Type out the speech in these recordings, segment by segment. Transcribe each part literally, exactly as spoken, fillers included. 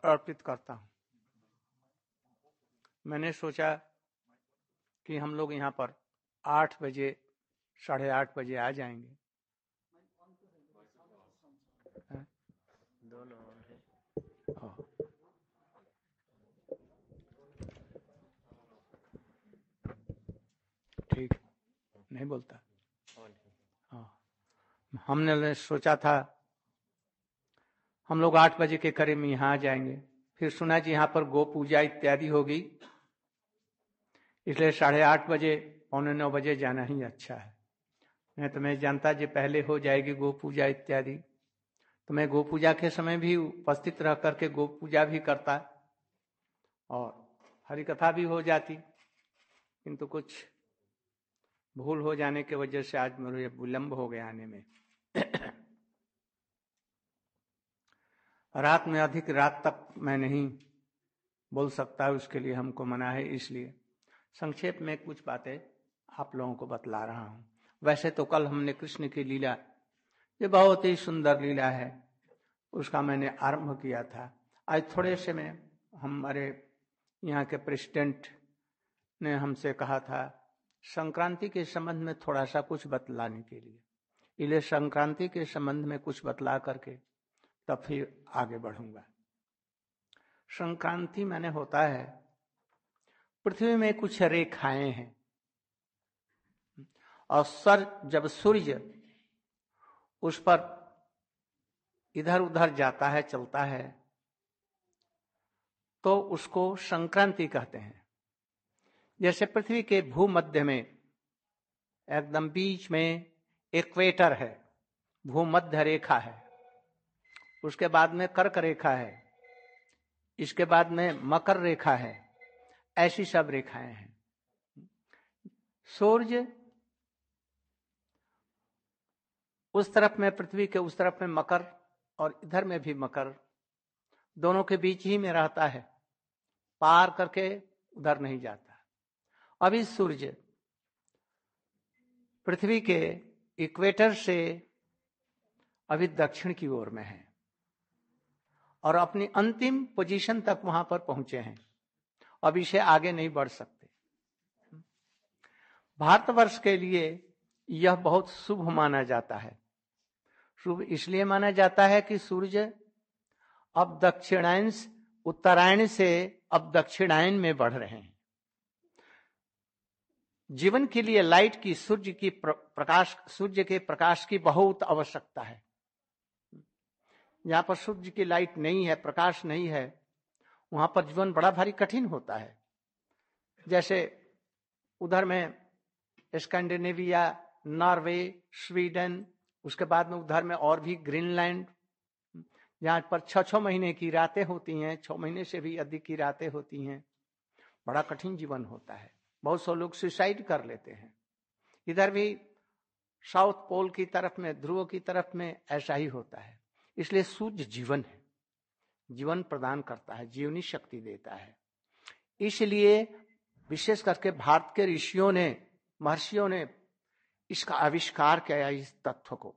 अर्पित करता हूं। मैंने सोचा कि हम लोग यहाँ पर आठ बजे साढ़े आठ बजे आ जाएंगे। दोनों ठीक नहीं बोलता। हाँ, हमने सोचा था हम लोग आठ बजे के करीब में यहाँ आ जाएंगे। फिर सुना जी यहाँ पर गो पूजा इत्यादि होगी, इसलिए साढ़े आठ बजे पौने नौ बजे जाना ही अच्छा है। मैं तो मैं जानता जी पहले हो जाएगी गो पूजा इत्यादि, तो मैं गो पूजा के समय भी उपस्थित रह करके गो पूजा भी करता और हरि कथा भी हो जाती, किंतु कुछ भूल हो जाने की वजह से आज मुझे विलंब हो गया आने में। रात में अधिक रात तक मैं नहीं बोल सकता, उसके लिए हमको मना है, इसलिए संक्षेप में कुछ बातें आप लोगों को बतला रहा हूं। वैसे तो कल हमने कृष्ण की लीला, ये बहुत ही सुंदर लीला है, उसका मैंने आरंभ किया था। आज थोड़े से में हमारे यहाँ के प्रेसिडेंट ने हमसे कहा था संक्रांति के संबंध में थोड़ा सा कुछ बतलाने के लिए, इसलिए संक्रांति के संबंध में कुछ बतला करके तब फिर आगे बढ़ूंगा। संक्रांति माने होता है पृथ्वी में कुछ रेखाएं हैं और सर जब सूर्य उस पर इधर उधर जाता है, चलता है, तो उसको संक्रांति कहते हैं। जैसे पृथ्वी के भूमध्य में एकदम बीच में इक्वेटर है, भूमध्य रेखा है, उसके बाद में कर्क रेखा है, इसके बाद में मकर रेखा है, ऐसी सब रेखाएं हैं। सूर्य उस तरफ में, पृथ्वी के उस तरफ में मकर और इधर में भी मकर, दोनों के बीच ही में रहता है, पार करके उधर नहीं जाता। अभी सूर्य पृथ्वी के इक्वेटर से अभी दक्षिण की ओर में है और अपनी अंतिम पोजीशन तक वहां पर पहुंचे हैं, अब इसे आगे नहीं बढ़ सकते। भारतवर्ष के लिए यह बहुत शुभ माना जाता है। शुभ इसलिए माना जाता है कि सूर्य अब दक्षिणायन, उत्तरायण से अब दक्षिणायन में बढ़ रहे हैं। जीवन के लिए लाइट की, सूर्य की प्रकाश, सूर्य के प्रकाश की बहुत आवश्यकता है। जहां पर सूर्य की लाइट नहीं है, प्रकाश नहीं है, वहां पर जीवन बड़ा भारी कठिन होता है। जैसे उधर में स्कैंडिनेविया, नॉर्वे, स्वीडन, उसके बाद में उधर में और भी ग्रीनलैंड, जहां पर छह छह महीने की रातें होती हैं, छह महीने से भी अधिक की रातें होती हैं, बड़ा कठिन जीवन होता है। बहुत से लोग सुसाइड कर लेते हैं। इधर भी साउथ पोल की तरफ में, ध्रुव की तरफ में ऐसा ही होता है। इसलिए सूर्य जीवन है, जीवन प्रदान करता है, जीवनी शक्ति देता है। इसलिए विशेष करके भारत के ऋषियों ने, महर्षियों ने इसका आविष्कार किया, इस तत्व को।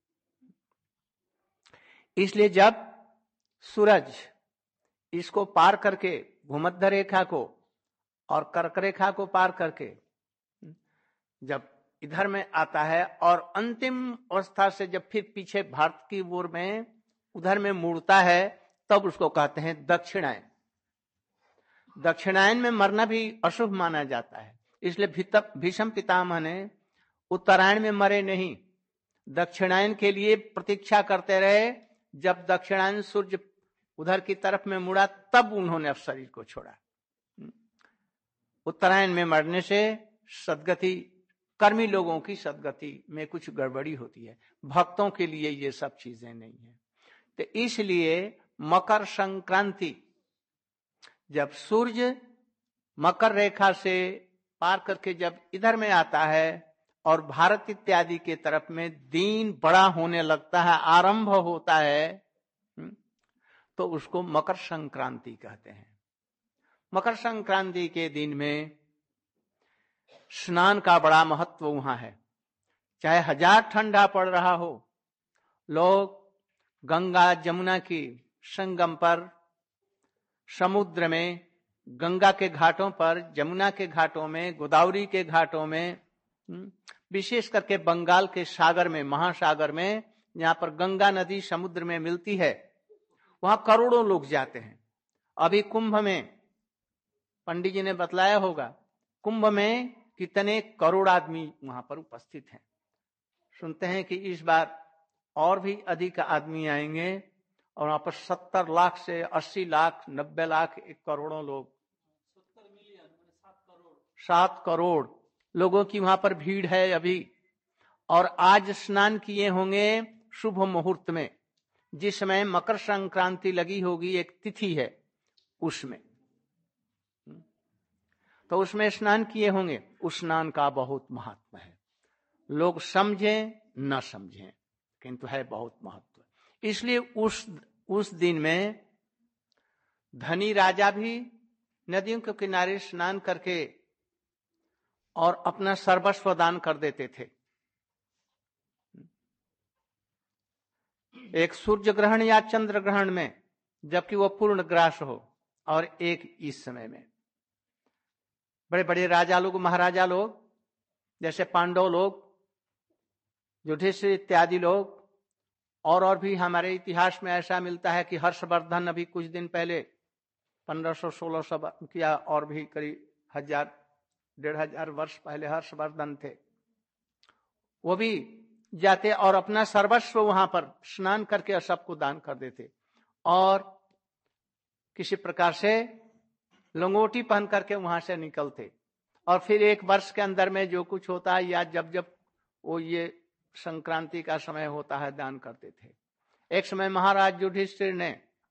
इसलिए जब सूरज इसको पार करके, भूमध्य रेखा को और कर्क रेखा को पार करके जब इधर में आता है और अंतिम अवस्था से जब फिर पीछे भारत की ओर में उधर में मुड़ता है, तब उसको कहते हैं दक्षिणायन। दक्षिणायन में मरना भी अशुभ माना जाता है, इसलिए भीष्म पितामह ने उत्तरायण में मरे नहीं, दक्षिणायन के लिए प्रतीक्षा करते रहे। जब दक्षिणायन सूर्य उधर की तरफ में मुड़ा, तब उन्होंने अब शरीर को छोड़ा। उत्तरायण में मरने से सदगति, कर्मी लोगों की सदगति में कुछ गड़बड़ी होती है, भक्तों के लिए ये सब चीजें नहीं है। तो इसलिए मकर संक्रांति, जब सूर्य मकर रेखा से पार करके जब इधर में आता है और भारत इत्यादि के तरफ में दिन बड़ा होने लगता है, आरंभ होता है, तो उसको मकर संक्रांति कहते हैं। मकर संक्रांति के दिन में स्नान का बड़ा महत्व वहां है। चाहे हजार ठंडा पड़ रहा हो, लोग गंगा जमुना की संगम पर समुद्र में, गंगा के घाटों पर, जमुना के घाटों में, गोदावरी के घाटों में, विशेष करके बंगाल के सागर में, महासागर में, जहां पर गंगा नदी समुद्र में मिलती है, वहां करोड़ों लोग जाते हैं। अभी कुंभ में, पंडित जी ने बतलाया होगा, कुंभ में कितने करोड़ आदमी वहां पर उपस्थित हैं। सुनते हैं कि इस बार और भी अधिक आदमी आएंगे और वहां पर सत्तर लाख से अस्सी लाख, नब्बे लाख, एक करोड़ों लोग, सात करोड़ लोगों की वहां पर भीड़ है अभी। और आज स्नान किए होंगे शुभ मुहूर्त में, जिस समय मकर संक्रांति लगी होगी, एक तिथि है उसमें, तो उसमें स्नान किए होंगे। उस स्नान का बहुत महत्व है, लोग समझें न समझें, किंतु है बहुत महत्व। इसलिए उस उस दिन में धनी राजा भी नदियों के किनारे स्नान करके और अपना सर्वस्व दान कर देते थे। एक सूर्य ग्रहण या चंद्र ग्रहण में, जबकि वो पूर्ण ग्रास हो, और एक इस समय में बड़े बड़े राजा लोग, महाराजा लोग, जैसे पांडव लोग, युधिष्ठिर इत्यादि लोग, और और भी हमारे इतिहास में ऐसा मिलता है कि हर्षवर्धन अभी कुछ दिन पहले पंद्रह सौ सोलह सौ किया, और भी करीब हजार डेढ़ हजार वर्ष पहले हर्षवर्धन थे, वो भी जाते और अपना सर्वस्व वहां पर स्नान करके सबको दान कर देते, और किसी प्रकार से लंगोटी पहन करके वहां से निकलते, और फिर एक वर्ष के अंदर में जो कुछ होता है, या जब जब वो ये संक्रांति का समय होता है, दान करते थे। एक समय महाराज युधिष्ठिर ने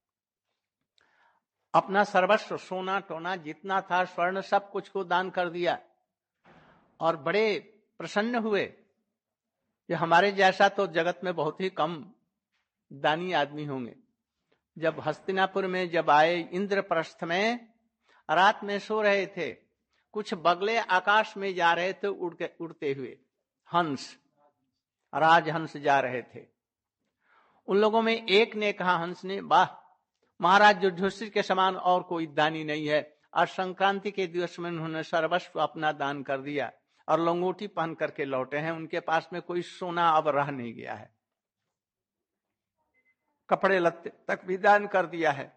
अपना सर्वस्व, सोना टोना जितना था, स्वर्ण, सब कुछ को दान कर दिया, और बड़े प्रसन्न हुए कि हमारे जैसा तो जगत में बहुत ही कम दानी आदमी होंगे। जब हस्तिनापुर में जब आए, इंद्रप्रस्थ में रात में सो रहे थे, कुछ बगले आकाश में जा रहे थे, उड़ के उड़ते हुए हंस, राजहंस जा रहे थे। उन लोगों में एक ने कहा, हंस ने, वाह, महाराज युधिष्ठिर के समान और कोई दानी नहीं है। आज संक्रांति के दिवस में उन्होंने सर्वस्व अपना दान कर दिया और लंगोटी पहन करके लौटे हैं, उनके पास में कोई सोना अब रह नहीं गया है, कपड़े लत्ते तक भी दान कर दिया है।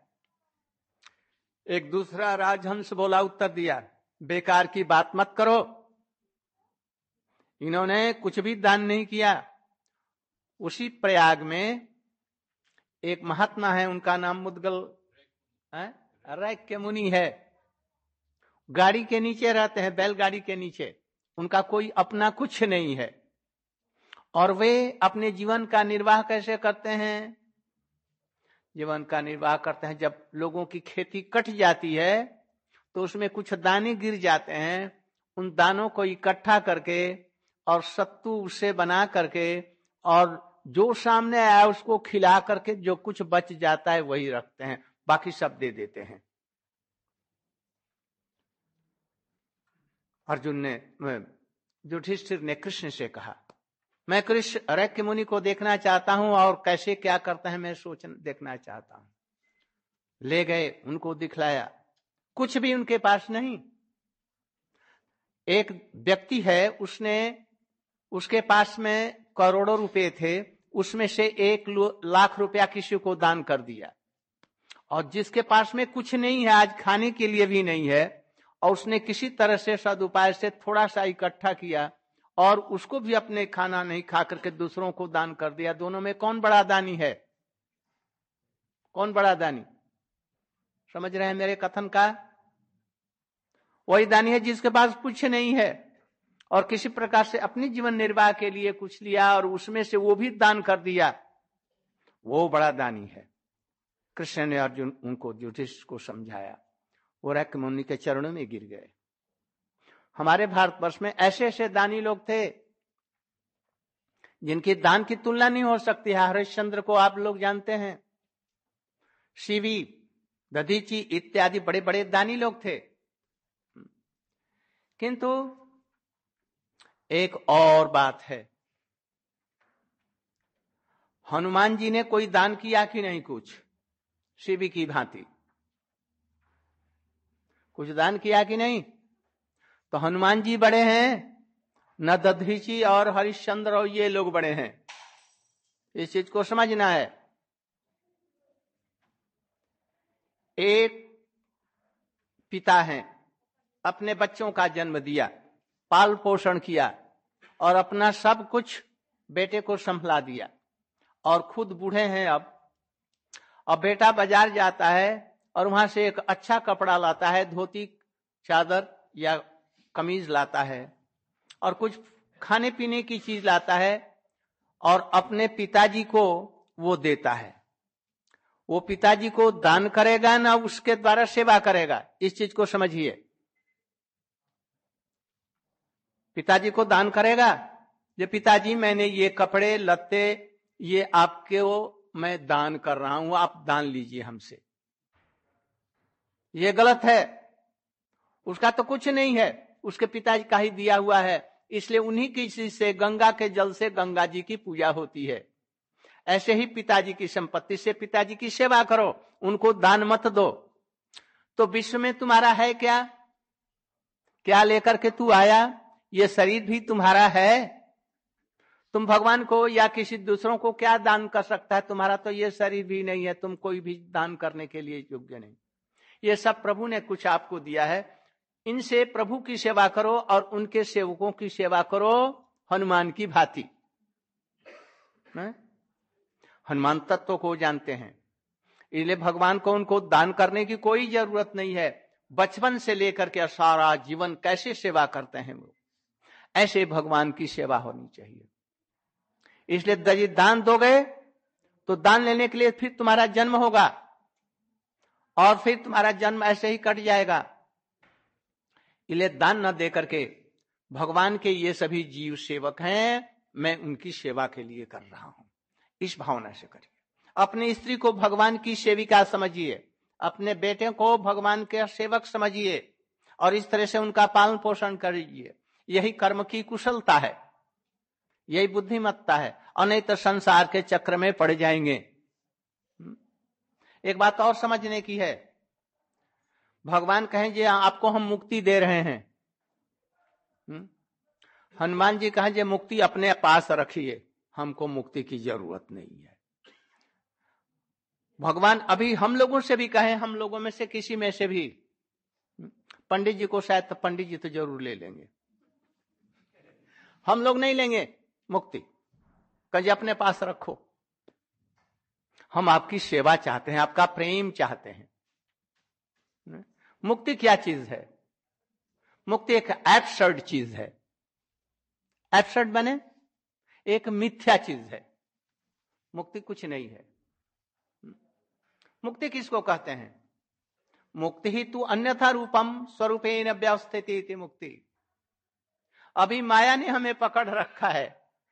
एक दूसरा राजहंस बोला, उत्तर दिया, बेकार की बात मत करो, इन्होंने कुछ भी दान नहीं किया। उसी प्रयाग में एक महात्मा है, उनका नाम मुद्गल रैक्य मुनि है, गाड़ी के नीचे रहते हैं, बैलगाड़ी के नीचे, उनका कोई अपना कुछ नहीं है, और वे अपने जीवन का निर्वाह कैसे करते हैं? जीवन का निर्वाह करते हैं, जब लोगों की खेती कट जाती है तो उसमें कुछ दाने गिर जाते हैं, उन दानों को इकट्ठा करके और सत्तू से बना करके, और जो सामने आया उसको खिला करके जो कुछ बच जाता है वही रखते हैं, बाकी सब दे देते हैं। अर्जुन ने, युधिष्ठिर ने कृष्ण से कहा, मैं कृष्ण रैक्य मुनि को देखना चाहता हूं, और कैसे क्या करते हैं मैं सोच देखना चाहता हूं। ले गए, उनको दिखलाया, कुछ भी उनके पास नहीं। एक व्यक्ति है, उसने, उसके पास में करोड़ों रुपए थे, उसमें से एक लाख रुपया किसी को दान कर दिया, और जिसके पास में कुछ नहीं है, आज खाने के लिए भी नहीं है, और उसने किसी तरह से सदुपाय से थोड़ा सा इकट्ठा किया और उसको भी अपने खाना नहीं खा करके दूसरों को दान कर दिया। दोनों में कौन बड़ा दानी है? कौन बड़ा दानी? समझ रहे हैं मेरे कथन का? वही दानी है जिसके पास कुछ नहीं है और किसी प्रकार से अपनी जीवन निर्वाह के लिए कुछ लिया और उसमें से वो भी दान कर दिया, वो बड़ा दानी है। कृष्ण ने अर्जुन उनको युधिष्ठिर को समझाया, वो रैक्य मुनि के चरणों में गिर गए। हमारे भारतवर्ष में ऐसे ऐसे दानी लोग थे जिनकी दान की तुलना नहीं हो सकती है। हरिश्चंद्र को आप लोग जानते हैं, शिवी, दधीची इत्यादि बड़े बड़े दानी लोग थे। किंतु एक और बात है, हनुमान जी ने कोई दान किया कि नहीं? कुछ शिवी की भांति कुछ दान किया कि नहीं? तो हनुमान जी बड़े हैं, न दधीची और हरिश्चंद्र और ये लोग बड़े हैं। इस चीज को समझना है। एक पिता हैं, अपने बच्चों का जन्म दिया, पाल पोषण किया और अपना सब कुछ बेटे को संभला दिया, और खुद बूढ़े हैं अब। अब बेटा बाजार जाता है और वहां से एक अच्छा कपड़ा लाता है, धोती चादर या कमीज लाता है, और कुछ खाने पीने की चीज लाता है, और अपने पिताजी को वो देता है। वो पिताजी को दान करेगा ना उसके द्वारा सेवा करेगा? इस चीज को समझिए। पिताजी को दान करेगा, ये पिताजी मैंने ये कपड़े लत्ते ये आपके वो मैं दान कर रहा हूं, आप दान लीजिए हमसे। ये गलत है। उसका तो कुछ नहीं है, उसके पिताजी का ही दिया हुआ है, इसलिए उन्हीं की चीज से, गंगा के जल से गंगा जी की पूजा होती है। ऐसे ही पिताजी की संपत्ति से पिताजी की सेवा करो, उनको दान मत दो। तो विश्व में तुम्हारा है क्या? क्या लेकर के तू आया? ये शरीर भी तुम्हारा है। तुम भगवान को या किसी दूसरों को क्या दान कर सकता है? तुम्हारा तो ये शरीर भी नहीं है, तुम कोई भी दान करने के लिए योग्य नहीं। ये सब प्रभु ने कुछ आपको दिया है, इनसे प्रभु की सेवा करो और उनके सेवकों की सेवा करो हनुमान की भांति। हनुमान तत्व को जानते हैं, इसलिए भगवान को उनको दान करने की कोई जरूरत नहीं है। बचपन से लेकर के सारा जीवन कैसे सेवा करते हैं वो, ऐसे भगवान की सेवा होनी चाहिए। इसलिए यदि दान दोगे तो दान लेने के लिए फिर तुम्हारा जन्म होगा, और फिर तुम्हारा जन्म ऐसे ही कट जाएगा। इसलिए दान न दे करके, भगवान के ये सभी जीव सेवक हैं, मैं उनकी सेवा के लिए कर रहा हूं, इस भावना से करिए। अपनी स्त्री को भगवान की सेविका समझिए, अपने बेटे को भगवान के सेवक समझिए, और इस तरह से उनका पालन पोषण करिए। यही कर्म की कुशलता है, यही बुद्धिमत्ता है, और नहीं तो संसार के चक्र में पड़ जाएंगे। एक बात और समझने की है, भगवान कहें जे आपको हम मुक्ति दे रहे हैं, हनुमान जी कहें जे मुक्ति अपने पास रखिए, हमको मुक्ति की जरूरत नहीं है। भगवान अभी हम लोगों से भी कहें, हम लोगों में से किसी में से भी, पंडित जी को शायद, तो पंडित जी तो जरूर ले लेंगे, हम लोग नहीं लेंगे मुक्ति। कहीं अपने पास रखो, हम आपकी सेवा चाहते हैं, आपका प्रेम चाहते हैं। मुक्ति क्या चीज है? मुक्ति एक एब्सर्ड चीज है। एब्सर्ड बने एक मिथ्या चीज है, मुक्ति कुछ नहीं है। मुक्ति किसको कहते हैं? मुक्ति ही तू अन्यथा रूपम स्वरूपेण व्यवस्थिति इति मुक्ति। अभी माया ने हमें पकड़ रखा है,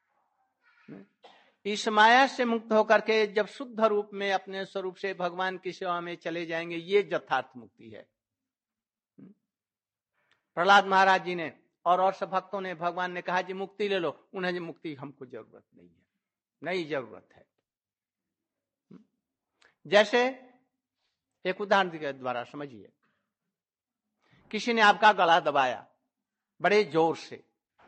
इस माया से मुक्त होकर के जब शुद्ध रूप में अपने स्वरूप से भगवान की सेवा में चले जाएंगे, ये यथार्थ मुक्ति है। प्रहलाद महाराज जी ने और और सब भक्तों ने, भगवान ने कहा जी मुक्ति ले लो, उन्हें जी मुक्ति हमको जरूरत नहीं है, नहीं जरूरत है। जैसे एक उदाहरण के द्वारा समझिए, किसी ने आपका गला दबाया बड़े जोर से,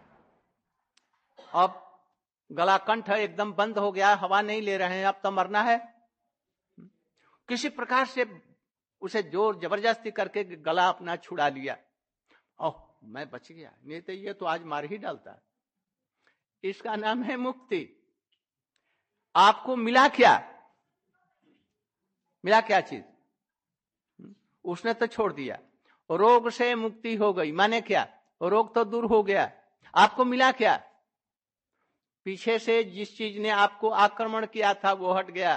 अब गला कंठ एकदम बंद हो गया, हवा नहीं ले रहे हैं, अब तो मरना है। किसी प्रकार से उसे जोर जबरदस्ती करके गला अपना छुड़ा लिया, ओह मैं बच गया, नहीं तो ये तो आज मार ही डालता है। इसका नाम है मुक्ति। आपको मिला क्या? मिला क्या चीज? उसने तो छोड़ दिया, रोग से मुक्ति हो गई, माने क्या? रोग तो दूर हो गया। आपको मिला क्या? पीछे से जिस चीज ने आपको आक्रमण किया था वो हट गया।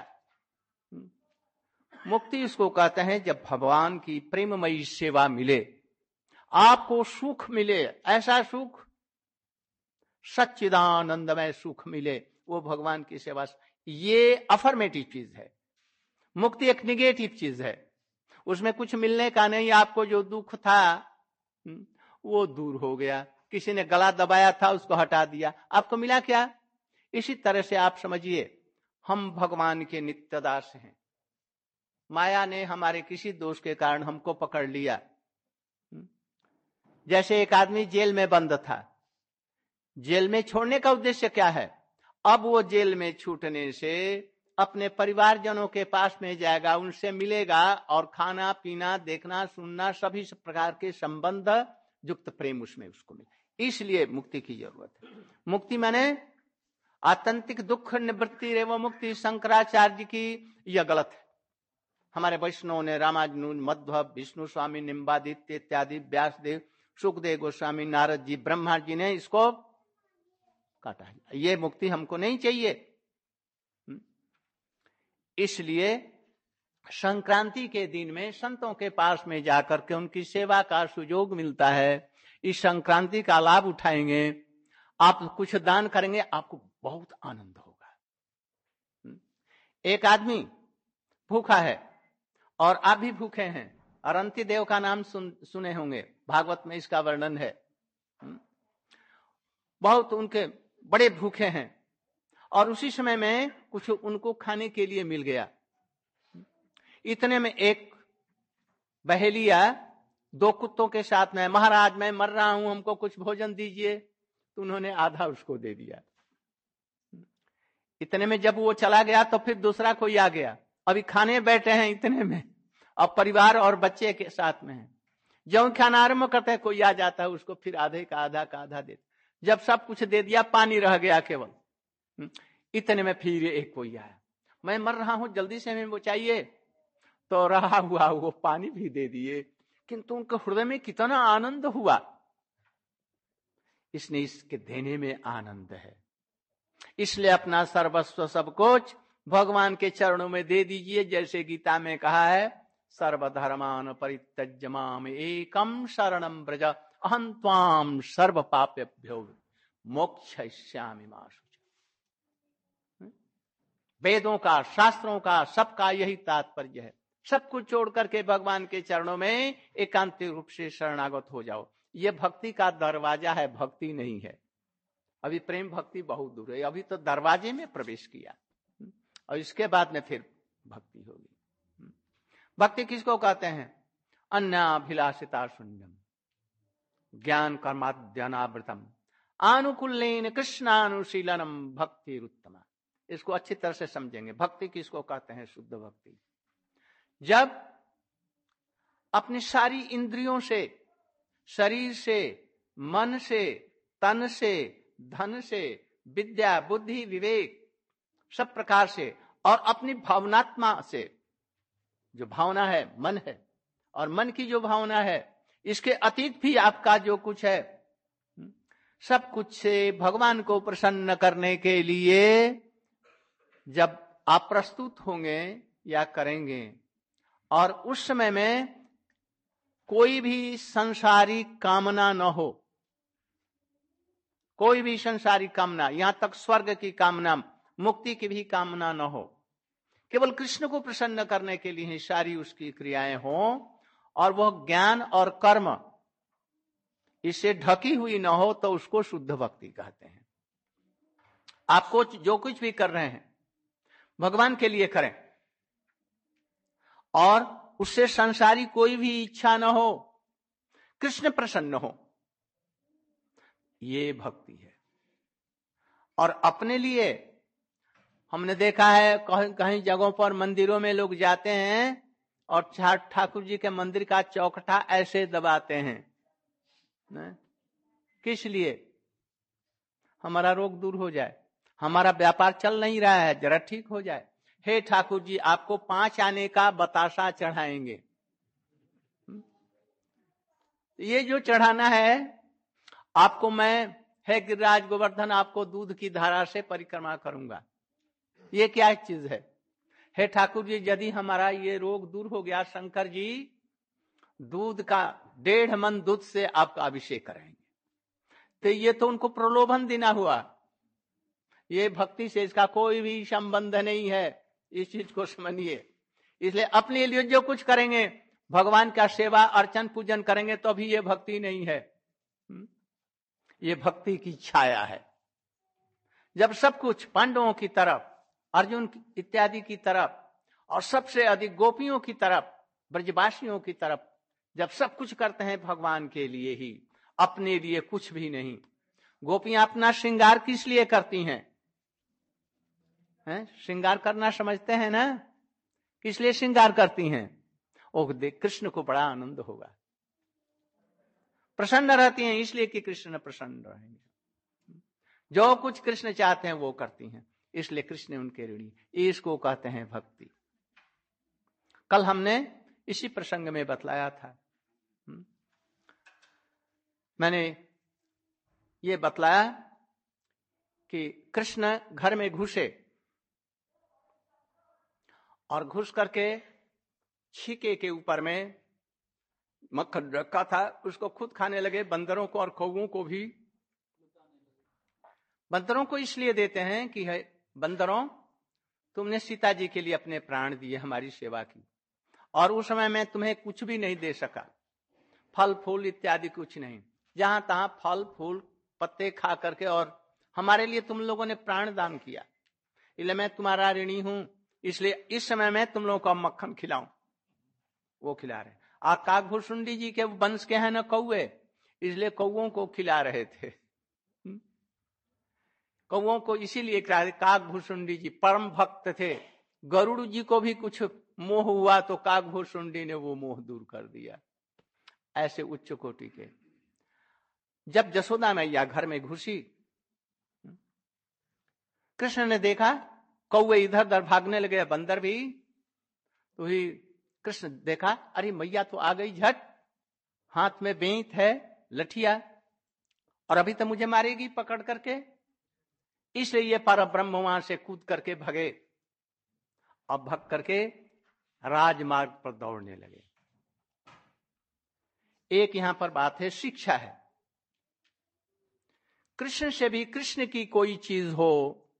मुक्ति इसको कहते हैं जब भगवान की प्रेममयी सेवा मिले, आपको सुख मिले, ऐसा सुख सच्चिदानंदमय सुख मिले, वो भगवान की सेवा। ये अफर्मेटिव चीज है। मुक्ति एक निगेटिव चीज है, उसमें कुछ मिलने का नहीं। आपको जो दुख था वो दूर हो गया, किसी ने गला दबाया था उसको हटा दिया, आपको मिला क्या? इसी तरह से आप समझिए, हम भगवान के नित्य दास हैं। माया ने हमारे किसी दोष के कारण हमको पकड़ लिया, जैसे एक आदमी जेल में बंद था, जेल में छोड़ने का उद्देश्य क्या है? अब वो जेल में छूटने से अपने परिवारजनों के पास में जाएगा, उनसे मिलेगा और खाना पीना देखना सुनना सभी प्रकार के संबंध युक्त प्रेम उसमें उसको मिले। इसलिए मुक्ति की जरूरत है। मुक्ति माने आत्यंतिक दुख निवृत्ति रे वो मुक्ति, शंकराचार्य की यह गलत है। हमारे वैष्णव ने रामानुज, मध्व, विष्णु स्वामी, निम्बादित्य इत्यादि, व्यासदेव, सुखदेव गोस्वामी, नारद जी, ब्रह्मा जी ने इसको काटा है। ये मुक्ति हमको नहीं चाहिए। इसलिए संक्रांति के दिन में संतों के पास में जाकर के उनकी सेवा का सुयोग मिलता है। इस संक्रांति का लाभ उठाएंगे, आप कुछ दान करेंगे, आपको बहुत आनंद होगा। एक आदमी भूखा है और आप भी भूखे हैं। अरंती देव का नाम सुन, सुने होंगे, भागवत में इसका वर्णन है। बहुत उनके बड़े भूखे हैं और उसी समय में कुछ उनको खाने के लिए मिल गया। इतने में एक बहेलिया दो कुत्तों के साथ में, महाराज मैं मर रहा हूं, हमको कुछ भोजन दीजिए, तो उन्होंने आधा उसको दे दिया। इतने में जब वो चला गया तो फिर दूसरा कोई आ गया, अभी खाने बैठे हैं इतने में, अब परिवार और बच्चे के साथ में है। जब खाना आरम्भ करते हैं कोई आ जाता है, उसको फिर आधे का आधा का आधा देता। जब सब कुछ दे दिया, पानी रह गया केवल। इतने में फिर एक कोई आया, मैं मर रहा हूं जल्दी से हमें वो चाहिए, तो रहा हुआ वो पानी भी दे दिए। किंतु उनके हृदय में कितना आनंद हुआ, इसने इसके देने में आनंद है। इसलिए अपना सर्वस्व सब कुछ भगवान के चरणों में दे दीजिए। जैसे गीता में कहा है, सर्वधर्मान परित्यज्य माम एकम शरणम व्रज अहं त्वाम सर्व पापेभ्यो मोक्षयिष्यामि मा शुचि। वेदों का, शास्त्रों का, सबका यही तात्पर्य है। सब कुछ छोड़ करके भगवान के चरणों में एकांतिक रूप से शरणागत हो जाओ। ये भक्ति का दरवाजा है, भक्ति नहीं है। अभी प्रेम भक्ति बहुत दूर है, अभी तो दरवाजे में प्रवेश किया और इसके बाद में फिर भक्ति होगी। भक्ति किसको कहते हैं? अन्याभिलाषिता शून्यम ज्ञान कर्माद्यनावृतम आनुकूल्येन कृष्णानुशीलनम भक्ति उत्तमा। इसको अच्छी तरह से समझेंगे। भक्ति किसको कहते हैं? शुद्ध भक्ति। जब अपनी सारी इंद्रियों से, शरीर से, मन से, तन से, धन से, विद्या, बुद्धि, विवेक, सब प्रकार से, और अपनी भावनात्मा से, जो भावना है मन है, और मन की जो भावना है, इसके अतीत भी आपका जो कुछ है, सब कुछ से भगवान को प्रसन्न करने के लिए जब आप प्रस्तुत होंगे या करेंगे, और उस समय में कोई भी संसारी कामना न हो, कोई भी संसारी कामना, यहां तक स्वर्ग की कामना, मुक्ति की भी कामना न हो, केवल कृष्ण को प्रसन्न करने के लिए सारी उसकी क्रियाएं हों, और वह ज्ञान और कर्म इससे ढकी हुई न हो, तो उसको शुद्ध भक्ति कहते हैं। आपको जो कुछ भी कर रहे हैं भगवान के लिए करें, और उससे संसारी कोई भी इच्छा न हो, कृष्ण प्रसन्न हो, ये भक्ति है। और अपने लिए हमने देखा है, कहीं कहीं जगहों पर मंदिरों में लोग जाते हैं और ठाकुर जी के मंदिर का चौखटा ऐसे दबाते हैं। न? किस लिए? हमारा रोग दूर हो जाए, हमारा व्यापार चल नहीं रहा है, जरा ठीक हो जाए। हे ठाकुर जी, आपको पांच आने का बतासा चढ़ाएंगे। ये जो चढ़ाना है आपको, मैं हे गिरिराज गोवर्धन आपको दूध की धारा से परिक्रमा करूंगा, ये क्या चीज है? हे ठाकुर जी, यदि हमारा ये रोग दूर हो गया, शंकर जी दूध का डेढ़ मन दूध से आपका अभिषेक करेंगे। तो ये तो उनको प्रलोभन देना हुआ, ये भक्ति से इसका कोई भी संबंध नहीं है। इस चीज को समझिए। इसलिए अपने लिए जो कुछ करेंगे, भगवान का सेवा अर्चन पूजन करेंगे, तो अभी ये भक्ति नहीं है, ये भक्ति की छाया है। जब सब कुछ पांडवों की तरफ, अर्जुन इत्यादि की तरफ, और सबसे अधिक गोपियों की तरफ, ब्रजवासियों की तरफ, जब सब कुछ करते हैं भगवान के लिए ही, अपने लिए कुछ भी नहीं। गोपियां अपना श्रृंगार किस लिए करती हैं? हैं? श्रृंगार करना समझते हैं ना? किस लिए श्रृंगार करती हैं? ओह देख कृष्ण को बड़ा आनंद होगा, प्रसन्न रहती हैं इसलिए कि कृष्ण प्रसन्न रहेंगे। जो कुछ कृष्ण चाहते हैं वो करती हैं, इसलिए कृष्ण उनके ऋणी। इसको कहते हैं भक्ति। कल हमने इसी प्रसंग में बतलाया था। मैंने ये बतलाया कि कृष्ण घर में घुसे और घुस करके छीके के ऊपर में मक्खन रखा था, उसको खुद खाने लगे, बंदरों को और कौवों को भी। बंदरों को इसलिए देते हैं कि है बंदरों, तुमने सीता जी के लिए अपने प्राण दिए, हमारी सेवा की, और उस समय मैं तुम्हें कुछ भी नहीं दे सका, फल फूल इत्यादि कुछ नहीं। जहां तहां फल फूल पत्ते खा करके, और हमारे लिए तुम लोगों ने प्राण दान किया, इसलिए मैं तुम्हारा ऋणी हूं। इसलिए इस समय मैं तुम लोगों को मक्खन खिलाऊं। वो खिला रहे। आ काकभूषुंडी जी के वंश के हैं ना कौवे, इसलिए कौवों को खिला रहे थे। कौवों को इसीलिए खिला रहे। काकभूषुंडी जी परम भक्त थे। गरुड़ जी को भी कुछ मोह हुआ तो काकभूषुंडी ने वो मोह दूर कर दिया। ऐसे उच्च कोटि के। जब जसोदा मैया घर में घुसी, कृष्ण ने देखा कौवे इधर उधर भागने लगे, बंदर भी। तो ही कृष्ण देखा, अरे मैया तो आ गई झट, हाथ में बेंत है लठिया, और अभी तो मुझे मारेगी पकड़ करके। इसलिए ये परब्रह्म वहां से कूद करके भगे, और भग करके राजमार्ग पर दौड़ने लगे। एक यहां पर बात है, शिक्षा है। कृष्ण से भी कृष्ण की कोई चीज हो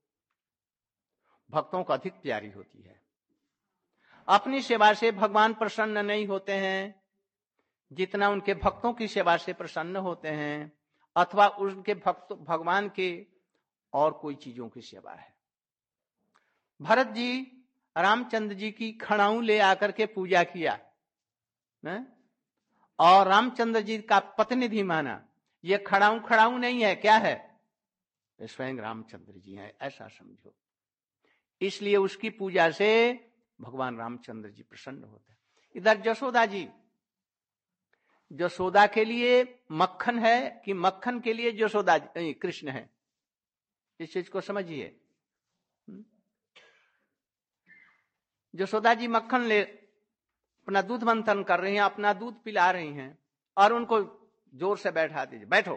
भक्तों को अधिक प्यारी होती है। अपनी सेवा से भगवान प्रसन्न नहीं होते हैं जितना उनके भक्तों की सेवा से प्रसन्न होते हैं, अथवा उनके भक्त भगवान के और कोई चीजों की सेवा है। भरत जी रामचंद्र जी की खड़ाऊ ले आकर के पूजा किया, ने? और रामचंद्र जी का प्रतिनिधि माना। ये खड़ाऊ खड़ाऊ नहीं है, क्या है? स्वयं रामचंद्र जी हैं, ऐसा समझो। इसलिए उसकी पूजा से भगवान रामचंद्र जी प्रसन्न होते हैं। इधर जसोदा जी, जसोदा के लिए मक्खन है कि मक्खन के लिए जसोदा कृष्ण है? इस चीज को समझिए। जसोदा जी मक्खन ले अपना दूध मंथन कर रही हैं, अपना दूध पिला रही हैं, और उनको जोर से बैठा दीजिए, बैठो।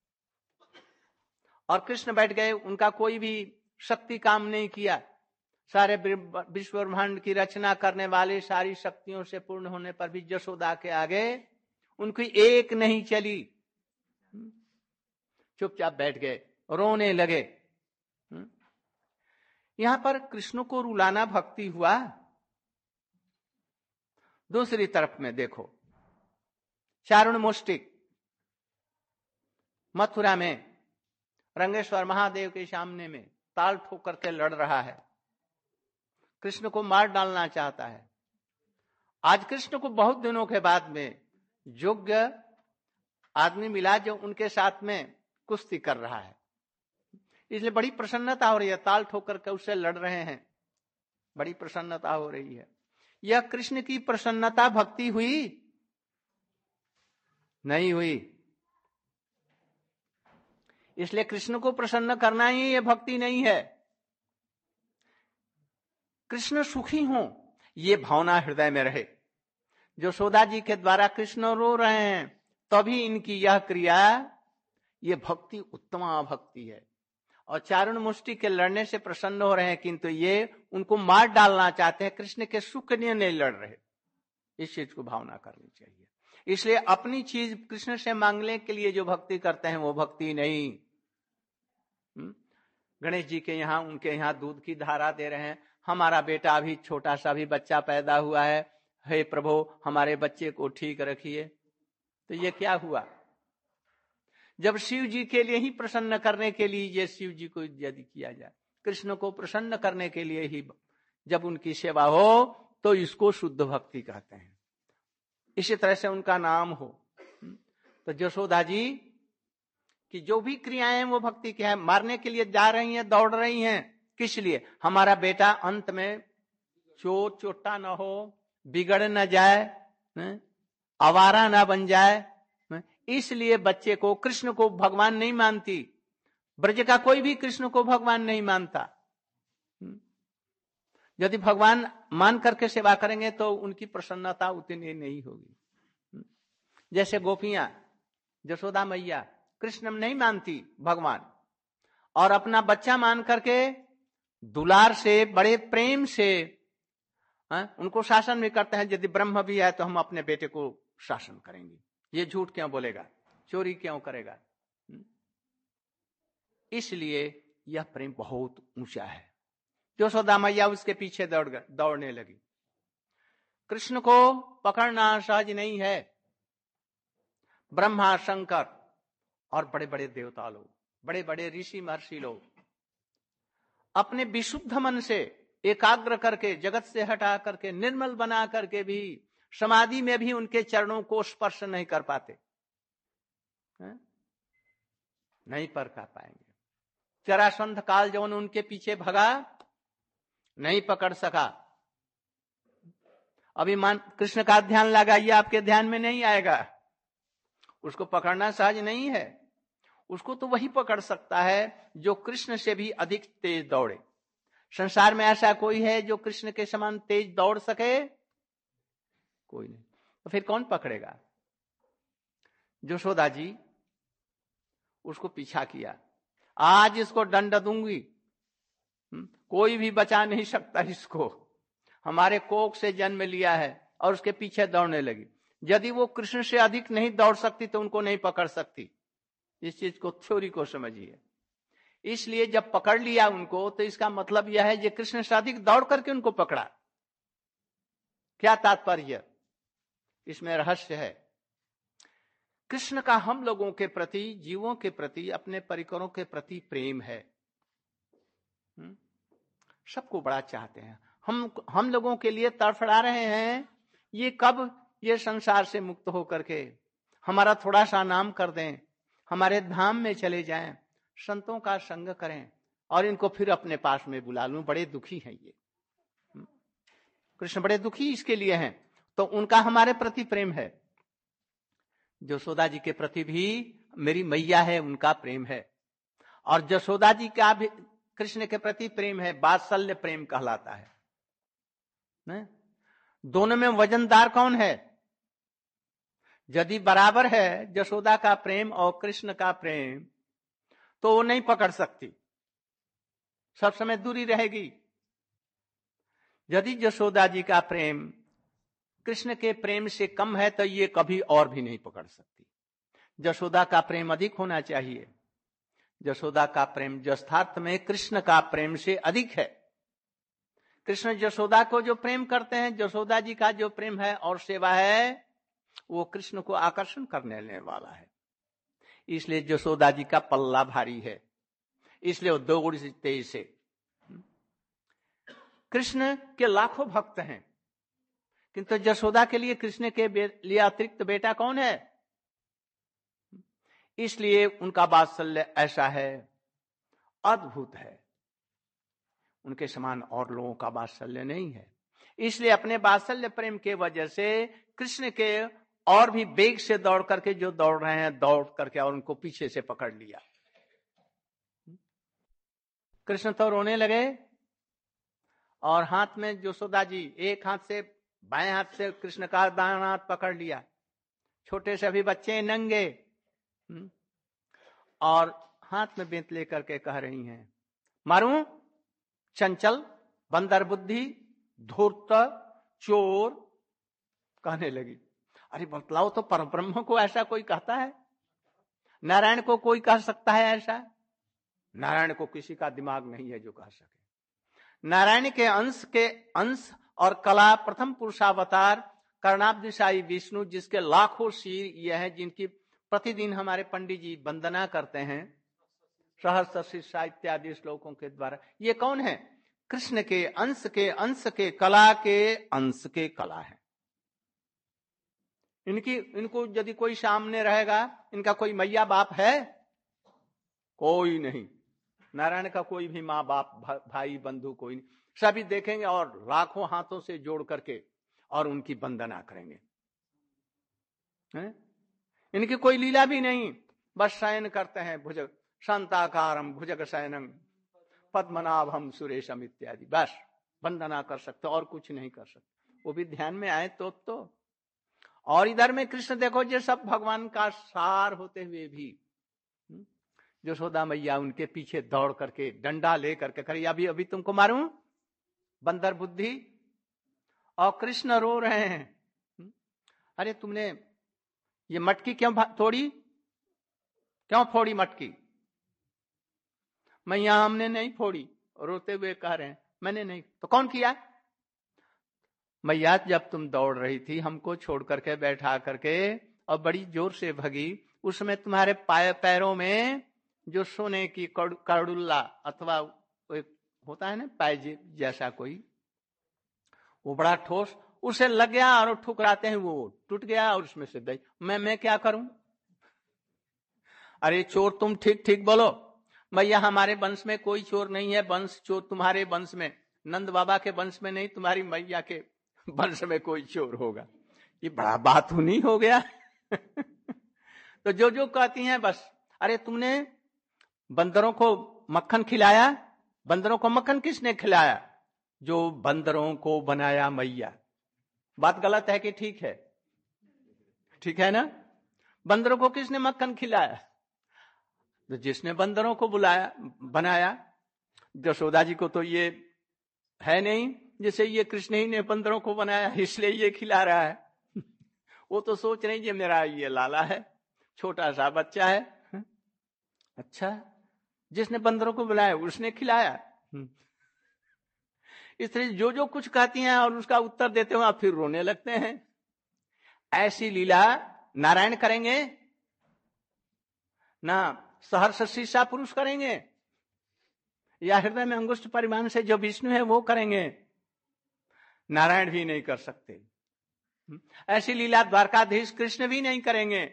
और कृष्ण बैठ गए। उनका कोई भी शक्ति काम नहीं किया। सारे विश्व ब्रह्मांड की रचना करने वाले सारी शक्तियों से पूर्ण होने पर भी जसोदा के आगे उनकी एक नहीं चली। चुपचाप बैठ गए, रोने लगे। यहां पर कृष्ण को रुलाना भक्ति हुआ। दूसरी तरफ में देखो, चारुण मुष्टिक मथुरा में रंगेश्वर महादेव के सामने में ताल ठोक करके लड़ रहा है, कृष्ण को मार डालना चाहता है। आज कृष्ण को बहुत दिनों के बाद में योग्य आदमी मिला जो उनके साथ में कुश्ती कर रहा है, इसलिए बड़ी प्रसन्नता हो रही है। ताल ठोक करके उससे लड़ रहे हैं, बड़ी प्रसन्नता हो रही है। यह कृष्ण की प्रसन्नता भक्ति हुई? नहीं हुई। इसलिए कृष्ण को प्रसन्न करना ही ये भक्ति नहीं है। कृष्ण सुखी हों ये भावना हृदय में रहे। जसोदा जी के द्वारा कृष्ण रो रहे हैं, तभी इनकी यह क्रिया, ये भक्ति उत्तमा भक्ति है। और चारुण मुष्टि के लड़ने से प्रसन्न हो रहे हैं, किंतु ये उनको मार डालना चाहते हैं, कृष्ण के सुख के लिए नहीं लड़ रहे। इस चीज को भावना करनी चाहिए। इसलिए अपनी चीज कृष्ण से मांगने के लिए जो भक्ति करते हैं वो भक्ति नहीं। गणेश जी के यहाँ, उनके यहाँ दूध की धारा दे रहे हैं, हमारा बेटा अभी छोटा सा भी बच्चा पैदा हुआ है, हे प्रभु हमारे बच्चे को ठीक रखिए। तो ये क्या हुआ? जब शिव जी के लिए ही प्रसन्न करने के लिए ये शिव जी को यदि किया जाए, कृष्ण को प्रसन्न करने के लिए ही जब उनकी सेवा हो, तो इसको शुद्ध भक्ति कहते हैं। इसी तरह से उनका नाम हो। तो जसोदा जी कि जो भी क्रियाएं हैं वो भक्ति की है। मारने के लिए जा रही हैं, दौड़ रही हैं, किस लिए? हमारा बेटा अंत में चोट चोटा ना हो, बिगड़ न जाए, आवारा ना बन जाए, इसलिए बच्चे को, कृष्ण को भगवान नहीं मानती, ब्रज का कोई भी कृष्ण को भगवान नहीं मानता। यदि भगवान मान करके सेवा करेंगे तो उनकी प्रसन्नता उतनी नहीं होगी। जैसे गोपियां, यशोदा मैया कृष्ण नहीं मानती भगवान, और अपना बच्चा मान करके दुलार से, बड़े प्रेम से हा? उनको शासन भी करते हैं। यदि ब्रह्म भी है तो हम अपने बेटे को शासन करेंगे, ये झूठ क्यों बोलेगा, चोरी क्यों करेगा। इसलिए यह प्रेम बहुत ऊंचा है। यशोदा मैया उसके पीछे दौड़ दौड़ने लगी। कृष्ण को पकड़ना सहज नहीं है। ब्रह्मा, शंकर और बड़े बड़े देवता लोग, बड़े बड़े ऋषि महर्षि लोग अपने विशुद्ध मन से एकाग्र करके, जगत से हटा करके, निर्मल बना करके भी, समाधि में भी उनके चरणों को स्पर्श नहीं कर पाते, है? नहीं पर कर पाएंगे। जरासंध काल जो उनके पीछे भगा, नहीं पकड़ सका। अभी मान कृष्ण का ध्यान लगाइए, आपके ध्यान में नहीं आएगा। उसको पकड़ना सहज नहीं है। उसको तो वही पकड़ सकता है जो कृष्ण से भी अधिक तेज दौड़े। संसार में ऐसा कोई है जो कृष्ण के समान तेज दौड़ सके? कोई नहीं। तो फिर कौन पकड़ेगा? यशोदा जी उसको पीछा किया। आज इसको दंड दूंगी, कोई भी बचा नहीं सकता इसको। हमारे कोख से जन्म लिया है, और उसके पीछे दौड़ने लगी। यदि वो कृष्ण से अधिक नहीं दौड़ सकती तो उनको नहीं पकड़ सकती। इस चीज को, थ्योरी को समझिए। इसलिए जब पकड़ लिया उनको, तो इसका मतलब यह है कि कृष्ण से अधिक दौड़ करके उनको पकड़ा। क्या तात्पर्य? इसमें रहस्य है। कृष्ण का हम लोगों के प्रति, जीवों के प्रति, अपने परिकरों के प्रति प्रेम है। सबको बड़ा चाहते हैं। हम हम लोगों के लिए तड़फड़ा रहे हैं, ये कब ये संसार से मुक्त हो करके हमारा थोड़ा सा नाम कर दें, हमारे धाम में चले जाएं, संतों का संग करें, और इनको फिर अपने पास में बुला लूं। बड़े दुखी हैं ये कृष्ण, बड़े दुखी इसके लिए हैं। तो उनका हमारे प्रति प्रेम है। यशोदा जी के प्रति भी मेरी मैया है, उनका प्रेम है। और यशोदा जी का भी कृष्ण के प्रति प्रेम है, वात्सल्य प्रेम कहलाता है। ने? दोनों में वजनदार कौन है? यदि बराबर है यशोदा का प्रेम और कृष्ण का प्रेम, तो वो नहीं पकड़ सकती, सब समय दूरी रहेगी। यदि यशोदा जी का प्रेम कृष्ण के प्रेम से कम है तो ये कभी और भी नहीं पकड़ सकती। यशोदा का प्रेम अधिक होना चाहिए। यशोदा का प्रेम यथार्थ में कृष्ण का प्रेम से अधिक है। कृष्ण यशोदा को जो प्रेम करते हैं, यशोदा जी का जो प्रेम है और सेवा है, वो कृष्ण को आकर्षण करने वाला है। इसलिए यशोदा जी का पल्ला भारी है, इसलिए वो दौड़ तेज से। कृष्ण के लाखों भक्त हैं, किंतु यशोदा के लिए, कृष्ण के लिए अतिरिक्त बेटा कौन है? इसलिए उनका वात्सल्य ऐसा है, अद्भुत है। उनके समान और लोगों का वात्सल्य नहीं है। इसलिए अपने वात्सल्य प्रेम के वजह से कृष्ण के और भी वेग से दौड़ करके जो दौड़ रहे हैं, दौड़ करके और उनको पीछे से पकड़ लिया। कृष्ण तो रोने लगे, और हाथ में यशोदा जी एक हाथ से, बाएं हाथ से कृष्ण का दाहिना हाथ पकड़ लिया। छोटे से अभी बच्चे नंगे, और हाथ में बेंत लेकर के कह रही हैं, मारूं? चंचल, बंदर बुद्धि, धूर्त, चोर, कहने लगी। अरे बतलाओ तो, परब्रह्म को ऐसा कोई कहता है? नारायण को कोई कह सकता है ऐसा? नारायण को किसी का दिमाग नहीं है जो कह सके। नारायण के अंश के अंश और कला, प्रथम पुरुषावतार कर्णाब्दिशाई विष्णु, जिसके लाखों सिर यह है, जिनकी प्रतिदिन हमारे पंडित जी वंदना करते हैं सहस्र शीर्षा इत्यादि श्लोकों के द्वारा। ये कौन है? कृष्ण के अंश के अंश के कला के अंश के कला है। इनकी इनको यदि कोई सामने रहेगा, इनका कोई मैया बाप है? कोई नहीं। नारायण का कोई भी माँ बाप भाई बंधु कोई नहीं, सभी देखेंगे और लाखों हाथों से जोड़ करके और उनकी वंदना करेंगे। है? इनकी कोई लीला भी नहीं, बस शयन करते हैं भुजग शांताकारम भुजग शयनम पद्मनाभम सुरेशम इत्यादि, बस वंदना कर सकते और कुछ नहीं कर सकते। वो भी ध्यान में आए तो तो और इधर में कृष्ण देखो ये सब भगवान का सार होते हुए भी यशोदा मैया उनके पीछे दौड़ करके डंडा ले करके करी अभी अभी तुमको मारूं बंदर बुद्धि, और कृष्ण रो रहे हैं, अरे तुमने ये मटकी क्यों तोड़ी, क्यों फोड़ी मटकी? मैया हमने नहीं फोड़ी, रोते हुए कह रहे हैं मैंने नहीं। तो कौन किया? मैया जब तुम दौड़ रही थी हमको छोड़ करके बैठा करके और बड़ी जोर से भगी, उसमें तुम्हारे पाए पैरों में जो सोने की करडुल्ला अथवा होता है ना पाए जैसा कोई, वो बड़ा ठोस उसे लग गया और ठुकराते हैं वो टूट गया और उसमें से दही। मैं मैं क्या करूं? अरे चोर तुम ठीक ठीक बोलो। मैया हमारे वंश में कोई चोर नहीं है, वंश चोर तुम्हारे वंश में, नंद बाबा के वंश में नहीं, तुम्हारी मैया के वंश में कोई चोर होगा। ये बड़ा बात नहीं हो गया। तो जो जो कहती हैं बस, अरे तुमने बंदरों को मक्खन खिलाया, बंदरों को मक्खन किसने खिलाया? जो बंदरों को बनाया मैया। बात गलत है कि ठीक है? ठीक है ना? बंदरों को किसने मक्खन खिलाया? तो जिसने बंदरों को बुलाया बनाया। यशोदा जी को तो ये है नहीं, जैसे ये कृष्ण ही ने बंदरों को बनाया इसलिए ये खिला रहा है। वो तो सोच रही है मेरा ये लाला है, छोटा सा बच्चा है। अच्छा, जिसने बंदरों को बुलाया उसने खिलाया। इस तरह जो जो कुछ कहती हैं और उसका उत्तर देते हुए फिर रोने लगते हैं। ऐसी लीला नारायण करेंगे ना सहर्ष शीर्षा पुरुष करेंगे, या हृदय में अंगुष्ठ परिमाण से जो विष्णु है वो करेंगे? नारायण भी नहीं कर सकते। ऐसी लीला द्वारकाधीश कृष्ण भी नहीं करेंगे,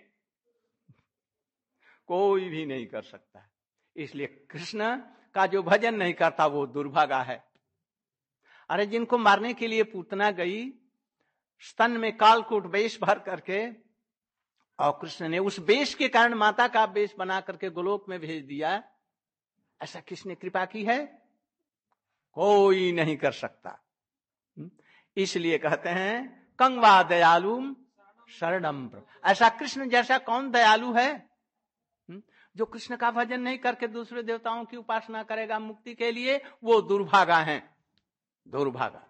कोई भी नहीं कर सकता। इसलिए कृष्ण का जो भजन नहीं करता वो दुर्भागा है। अरे जिनको मारने के लिए पूतना गई, स्तन में कालकूट वेश भर करके, और कृष्ण ने उस वेश के कारण माता का वेश बना करके गोलोक में भेज दिया, ऐसा किसने कृपा की है? कोई नहीं कर सकता। इसलिए कहते हैं कंगवा दयालुम शरणम। ऐसा कृष्ण जैसा कौन दयालु है? जो कृष्ण का भजन नहीं करके दूसरे देवताओं की उपासना करेगा मुक्ति के लिए, वो दुर्भागा है, दुर्भागा।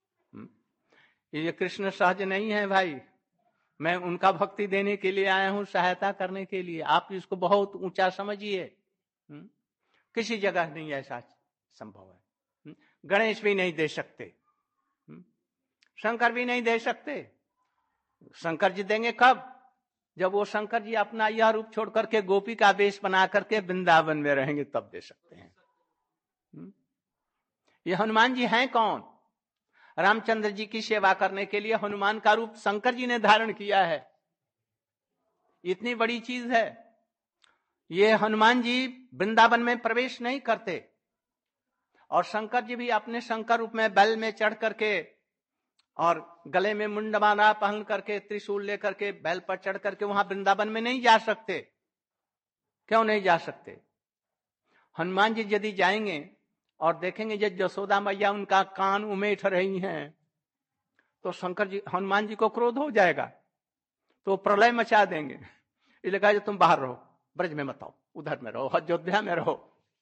ये कृष्ण सहज नहीं है भाई। मैं उनका भक्ति देने के लिए आया हूं, सहायता करने के लिए। आप इसको बहुत ऊंचा समझिए। किसी जगह नहीं ऐसा संभव है। गणेश भी नहीं दे सकते, शंकर भी नहीं दे सकते। शंकर जी देंगे कब? जब वो शंकर जी अपना यह रूप छोड़ करके गोपी का वेश बना करके वृंदावन में रहेंगे, तब दे सकते हैं। ये हनुमान जी हैं कौन? रामचंद्र जी की सेवा करने के लिए हनुमान का रूप शंकर जी ने धारण किया है। इतनी बड़ी चीज है। ये हनुमान जी वृंदावन में प्रवेश नहीं करते, और शंकर जी भी अपने शंकर रूप में बैल में चढ़ करके और गले में मुंडमाला पहन करके त्रिशूल लेकर के बैल पर चढ़ करके वहां वृंदावन में नहीं जा सकते। क्यों नहीं जा सकते? हनुमान जी यदि जाएंगे और देखेंगे जब यशोदा मैया उनका कान उमेठ रही हैं, तो शंकर जी हनुमान जी को क्रोध हो जाएगा, तो प्रलय मचा देंगे। इसलिए कहा तुम बाहर रहो, ब्रज में मत आओ, उधर में रहो, अयोध्या में रहो।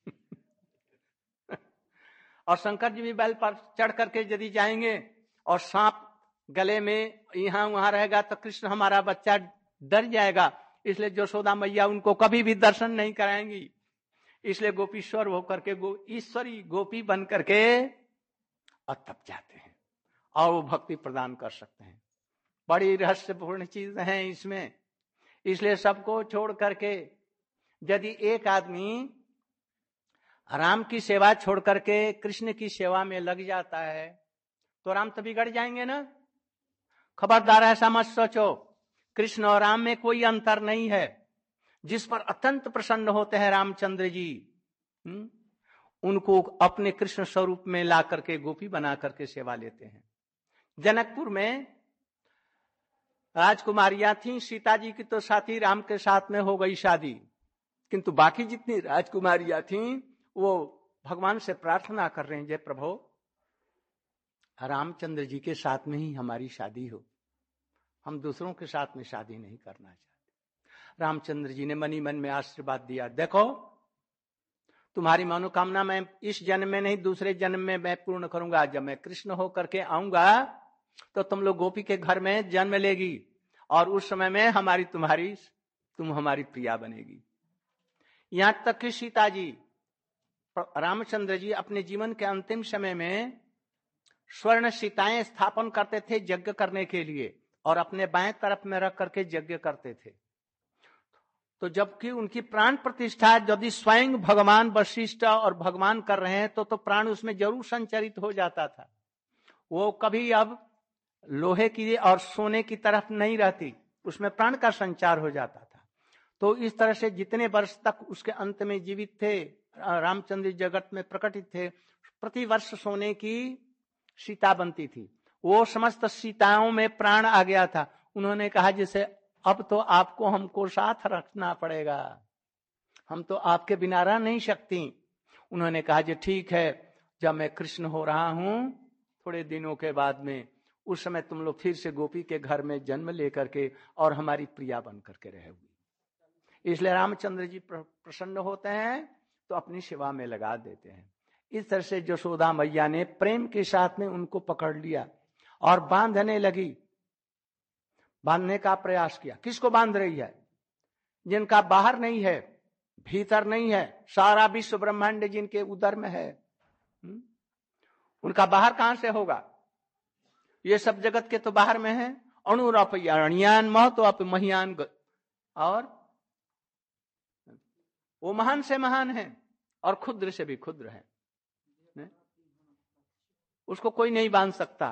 और शंकर जी भी बैल पर चढ़ करके यदि जाएंगे और सांप गले में यहां वहां रहेगा, तो कृष्ण हमारा बच्चा डर जाएगा। इसलिए यशोदा मैया उनको कभी भी दर्शन नहीं कराएंगी। इसलिए गोपीश्वर होकर के गो ईश्वरी गोपी बन करके और तब जाते हैं और वो भक्ति प्रदान कर सकते हैं। बड़ी रहस्यपूर्ण चीज है इसमें। इसलिए सबको छोड़ करके यदि एक आदमी राम की सेवा छोड़ करके कृष्ण की सेवा में लग जाता है, तो राम तो बिगड़ जाएंगे ना। खबरदार ऐसा मत सोचो, कृष्ण और राम में कोई अंतर नहीं है। जिस पर अत्यंत प्रसन्न होते हैं रामचंद्र जी, हुँ? उनको अपने कृष्ण स्वरूप में ला करके गोपी बना करके सेवा लेते हैं। जनकपुर में राजकुमारियां थीं, सीता जी की तो साथी राम के साथ में हो गई शादी, किंतु बाकी जितनी राजकुमारियां थीं वो भगवान से प्रार्थना कर रहे हैं, जय प्रभु रामचंद्र जी के साथ में ही हमारी शादी हो, हम दूसरों के साथ में शादी नहीं करना चाहते। रामचंद्र जी ने मनी मन में आशीर्वाद दिया, देखो तुम्हारी मनोकामना मैं इस जन्म में नहीं दूसरे जन्म में मैं पूर्ण करूंगा। जब मैं कृष्ण हो करके आऊंगा तो तुम लोग गोपी के घर में जन्म लेगी और उस समय में हमारी तुम्हारी तुम हमारी प्रिया बनेगी। यहां तक कि सीता जी, रामचंद्र जी अपने जीवन के अंतिम समय में स्वर्ण सीताएं स्थापन करते थे यज्ञ करने के लिए और अपने बाएं तरफ में रख करके यज्ञ करते थे। तो जबकि उनकी प्राण प्रतिष्ठा यदि स्वयं भगवान वशिष्ठ और भगवान कर रहे हैं तो तो प्राण उसमें जरूर संचरित हो जाता था। वो कभी अब लोहे की और सोने की तरफ नहीं रहती, उसमें प्राण का संचार हो जाता था। तो इस तरह से जितने वर्ष तक उसके अंत में जीवित थे, रामचंद्र जगत में प्रकटित थे, प्रति वर्ष सोने की सीता बनती थी। वो समस्त सीताओं में प्राण आ गया था। उन्होंने कहा जैसे अब तो आपको हमको साथ रखना पड़ेगा, हम तो आपके बिना रह नहीं सकती। उन्होंने कहा जी ठीक है, जब मैं कृष्ण हो रहा हूं थोड़े दिनों के बाद में, उस समय तुम लोग फिर से गोपी के घर में जन्म लेकर के और हमारी प्रिया बन करके रहेगी। इसलिए रामचंद्र जी प्रसन्न होते हैं तो अपनी सेवा में लगा देते हैं। इस तरह से यशोदा मैया ने प्रेम के साथ में उनको पकड़ लिया और बांधने लगी, बांधने का प्रयास किया। किसको बांध रही है? जिनका बाहर नहीं है, भीतर नहीं है, सारा विश्व ब्रह्मांड जिनके उदर में है, उनका बाहर कहां से होगा? ये सब जगत के तो बाहर में है। अणुरपयान महतो अप महियान, और वो महान से महान है और क्षुद्र से भी क्षुद्र है, उसको कोई नहीं बांध सकता,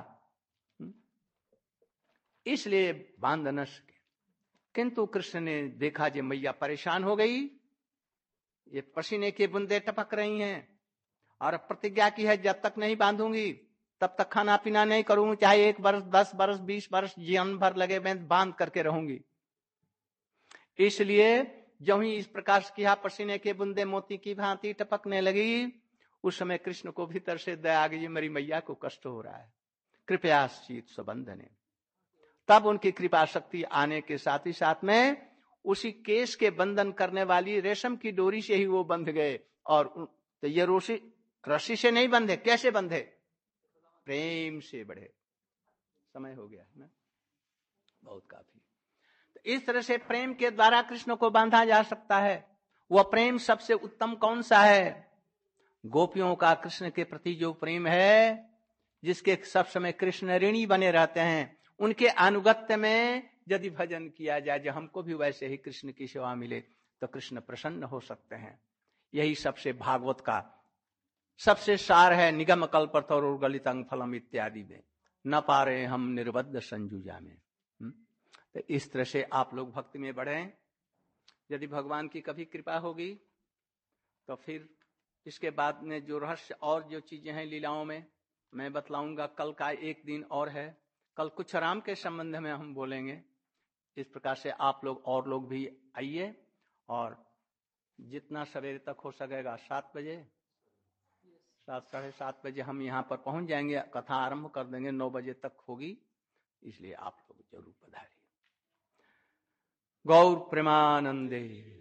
इसलिए बांध न सके। किंतु कृष्ण ने देखा जे मैया परेशान हो गई, ये पसीने के बूंदे टपक रही हैं और प्रतिज्ञा की है जब तक नहीं बांधूंगी तब तक खाना पीना नहीं करूंगी, चाहे एक वर्ष दस वर्ष बीस वर्ष जीवन भर लगे मैं बांध करके रहूंगी। इसलिए जब ही इस प्रकार से किया, पसीने के बूंदे मोती की भांति टपकने लगी, उस समय कृष्ण को भीतर से दया आ गई, मेरी मैया को कष्ट हो रहा है, कृपया शीत सुबंधने। तब उनकी कृपा शक्ति आने के साथ ही साथ में उसी केश के बंधन करने वाली रेशम की डोरी से ही वो बंध गए। और तो ये रोशी रस्सी से नहीं बंधे, कैसे बंधे? प्रेम से बढ़े। समय हो गया ना, बहुत काफी। तो इस तरह से प्रेम के द्वारा कृष्ण को बांधा जा सकता है। वह प्रेम सबसे उत्तम कौन सा है? गोपियों का कृष्ण के प्रति जो प्रेम है, जिसके सब समय कृष्ण ऋणी बने रहते हैं, उनके अनुगत्य में यदि भजन किया जाए, जो हमको भी वैसे ही कृष्ण की सेवा मिले, तो कृष्ण प्रसन्न हो सकते हैं। यही सबसे भागवत का सबसे सार है। निगम कल्पतरु गलितं फलम इत्यादि में न पारे हम निर्बद्ध संजुजा में। तो इस तरह से आप लोग भक्ति में बढ़ें। यदि भगवान की कभी कृपा होगी तो फिर इसके बाद में जो रहस्य और जो चीजें हैं लीलाओं में मैं बतलाऊंगा। कल का एक दिन और है, कल कुछ राम के संबंध में हम बोलेंगे। इस प्रकार से आप लोग और लोग भी आइए, और जितना सवेरे तक हो सकेगा, सात बजे सात साढ़े सात बजे हम यहाँ पर पहुंच जाएंगे, कथा आरंभ कर देंगे, नौ बजे तक होगी, इसलिए आप लोग जरूर पधारिए। गौर प्रेमानंदे।